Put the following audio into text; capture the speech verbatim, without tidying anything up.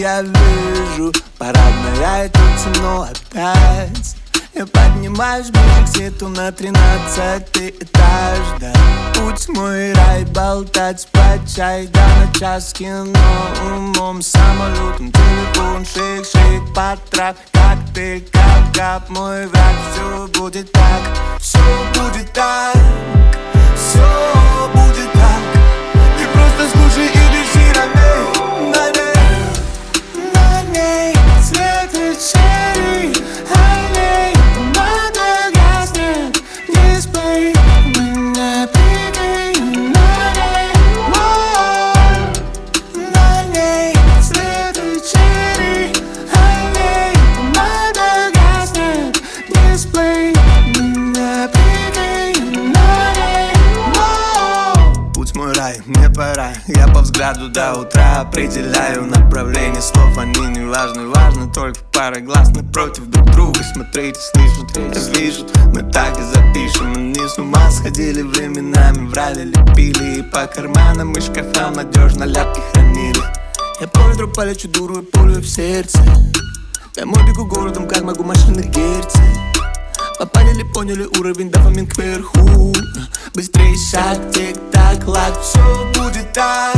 я вижу, парадная идет темно опять. Я поднимаюсь ближе к свету на тринадцатый этаж, да. Путь мой рай, болтать по чай, да, на час кино, умом, самолетом, телефон, шейк-шейк, потрав, коктейль, кап-кап, мой враг. Все будет так, все будет так, все будет так. Ты просто слушай и дыши на ней, на ней, на ней. Свет вечерний, аллей, помада гаснет, дисплей. Мы на пике, на ней, воу, на ней. Свет вечерний, аллей, помада гаснет, дисплей. Мы на пике, на ней, воу. Путь мой рай, мне пора, я по взгляду до утра определяю направление слов, они не важны, важно только пара глаз напротив друг друга. Смотреть и слышать, я вижу, мы так и запишем. Они с ума сходили временами, врали, лепили, и по карманам и шкафам надежно ляпки хранили. Я по ветру полечу дуру и пулю в сердце. Домой бегу городом, как могу, машины герцы. Попали ли, поняли уровень, дофамин кверху. Быстрее шаг, тик-так, лак, все будет так.